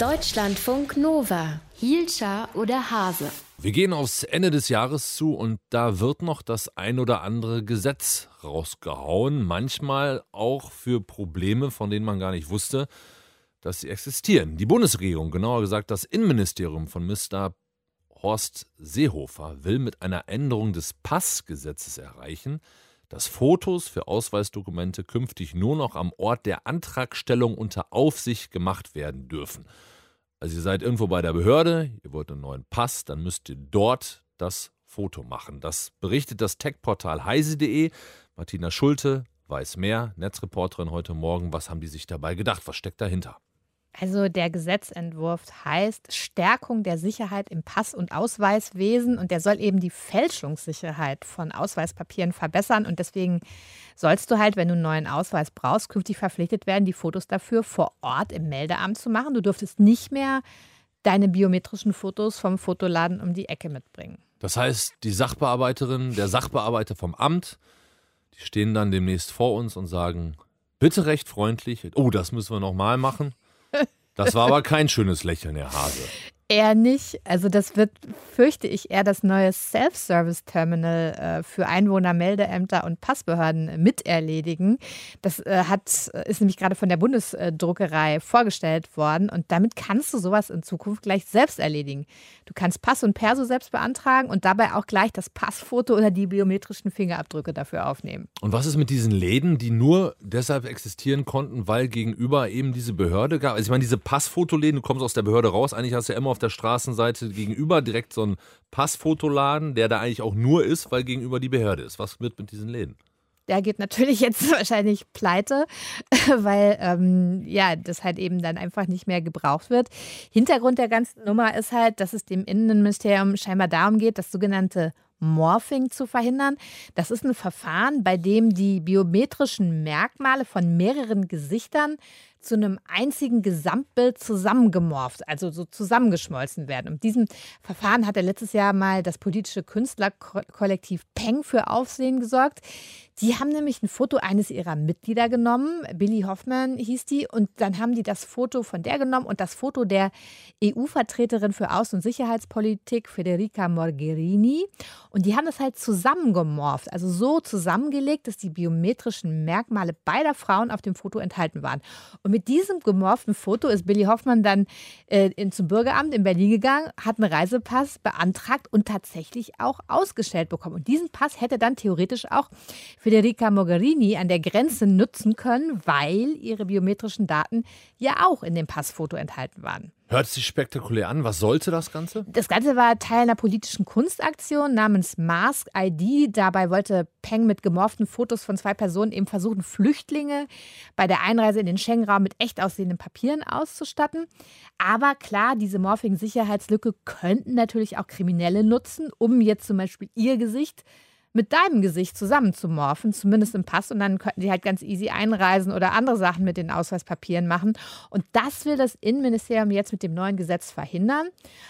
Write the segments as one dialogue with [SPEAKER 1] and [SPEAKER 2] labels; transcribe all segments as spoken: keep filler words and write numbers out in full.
[SPEAKER 1] Deutschlandfunk Nova. Hielscher oder Hase?
[SPEAKER 2] Wir gehen aufs Ende des Jahres zu und da wird noch das ein oder andere Gesetz rausgehauen. Manchmal auch für Probleme, von denen man gar nicht wusste, dass sie existieren. Die Bundesregierung, genauer gesagt das Innenministerium von Mister Horst Seehofer, will mit einer Änderung des Passgesetzes erreichen, dass Fotos für Ausweisdokumente künftig nur noch am Ort der Antragstellung unter Aufsicht gemacht werden dürfen. Also ihr seid irgendwo bei der Behörde, ihr wollt einen neuen Pass, dann müsst ihr dort das Foto machen. Das berichtet das Tech-Portal heise punkt de. Martina Schulte weiß mehr, Netzreporterin heute Morgen. Was haben die sich dabei gedacht? Was steckt dahinter?
[SPEAKER 3] Also der Gesetzentwurf heißt Stärkung der Sicherheit im Pass- und Ausweiswesen und der soll eben die Fälschungssicherheit von Ausweispapieren verbessern und deswegen sollst du halt, wenn du einen neuen Ausweis brauchst, künftig verpflichtet werden, die Fotos dafür vor Ort im Meldeamt zu machen. Du dürftest nicht mehr deine biometrischen Fotos vom Fotoladen um die Ecke mitbringen.
[SPEAKER 2] Das heißt, die Sachbearbeiterin, der Sachbearbeiter vom Amt, die stehen dann demnächst vor uns und sagen, bitte recht freundlich, oh, das müssen wir nochmal machen. Das war aber kein schönes Lächeln, Herr Hase.
[SPEAKER 3] Eher nicht. Also das wird, fürchte ich, eher das neue Self-Service-Terminal äh, für Einwohner, Meldeämter und Passbehörden miterledigen. Das äh, hat, ist nämlich gerade von der Bundesdruckerei vorgestellt worden und damit kannst du sowas in Zukunft gleich selbst erledigen. Du kannst Pass und Perso selbst beantragen und dabei auch gleich das Passfoto oder die biometrischen Fingerabdrücke dafür aufnehmen.
[SPEAKER 2] Und was ist mit diesen Läden, die nur deshalb existieren konnten, weil gegenüber eben diese Behörde gab? Also ich meine, diese Passfotoläden, du kommst aus der Behörde raus, eigentlich hast du ja immer auf der Straßenseite gegenüber direkt so einen Passfotoladen, der da eigentlich auch nur ist, weil gegenüber die Behörde ist. Was wird mit diesen Läden?
[SPEAKER 3] Der geht natürlich jetzt wahrscheinlich pleite, weil ähm, ja, das halt eben dann einfach nicht mehr gebraucht wird. Hintergrund der ganzen Nummer ist halt, dass es dem Innenministerium scheinbar darum geht, das sogenannte Morphing zu verhindern. Das ist ein Verfahren, bei dem die biometrischen Merkmale von mehreren Gesichtern zu einem einzigen Gesamtbild zusammengemorpht, also so zusammengeschmolzen werden. Und diesem Verfahren hat er letztes Jahr mal das politische Künstlerkollektiv Peng für Aufsehen gesorgt. Die haben nämlich ein Foto eines ihrer Mitglieder genommen, Billy Hoffmann hieß die, und dann haben die das Foto von der genommen und das Foto der E U-Vertreterin für Außen- und Sicherheitspolitik, Federica Mogherini. Und die haben das halt zusammengemorpht, also so zusammengelegt, dass die biometrischen Merkmale beider Frauen auf dem Foto enthalten waren. Und mit diesem gemorften Foto ist Billy Hoffmann dann äh, in, zum Bürgeramt in Berlin gegangen, hat einen Reisepass beantragt und tatsächlich auch ausgestellt bekommen. Und diesen Pass hätte dann theoretisch auch Federica Mogherini an der Grenze nutzen können, weil ihre biometrischen Daten ja auch in dem Passfoto enthalten waren.
[SPEAKER 2] Hört sich spektakulär an. Was sollte das Ganze?
[SPEAKER 3] Das Ganze war Teil einer politischen Kunstaktion namens Mask I D. Dabei wollte Peng mit gemorften Fotos von zwei Personen eben versuchen, Flüchtlinge bei der Einreise in den Schengen-Raum mit echt aussehenden Papieren auszustatten. Aber klar, diese Morphing-Sicherheitslücke könnten natürlich auch Kriminelle nutzen, um jetzt zum Beispiel ihr Gesicht mit deinem Gesicht zusammenzumorphen, zumindest im Pass. Und dann könnten die halt ganz easy einreisen oder andere Sachen mit den Ausweispapieren machen. Und das will das Innenministerium jetzt mit dem neuen Gesetz verhindern.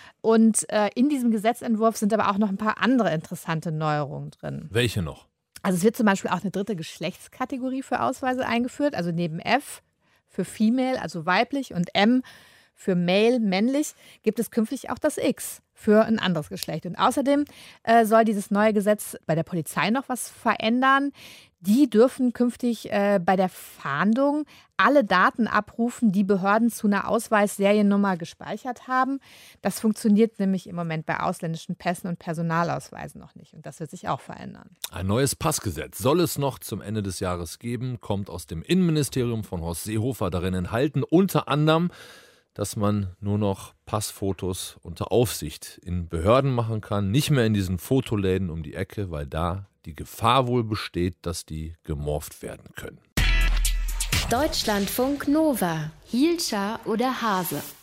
[SPEAKER 3] Und äh, in diesem Gesetzentwurf sind aber auch noch ein paar andere interessante Neuerungen drin.
[SPEAKER 2] Welche noch?
[SPEAKER 3] Also es wird zum Beispiel auch eine dritte Geschlechtskategorie für Ausweise eingeführt. Also neben F für Female, also weiblich, und M für Male, männlich, gibt es künftig auch das X für ein anderes Geschlecht. Und außerdem äh, soll dieses neue Gesetz bei der Polizei noch was verändern. Die dürfen künftig äh, bei der Fahndung alle Daten abrufen, die Behörden zu einer Ausweisseriennummer gespeichert haben. Das funktioniert nämlich im Moment bei ausländischen Pässen und Personalausweisen noch nicht. Und das wird sich auch verändern.
[SPEAKER 2] Ein neues Passgesetz soll es noch zum Ende des Jahres geben, kommt aus dem Innenministerium von Horst Seehofer, darin enthalten unter anderem, dass man nur noch Passfotos unter Aufsicht in Behörden machen kann, nicht mehr in diesen Fotoläden um die Ecke, weil da die Gefahr wohl besteht, dass die gemorpht werden können.
[SPEAKER 1] Deutschlandfunk Nova. Hielscher oder Hase?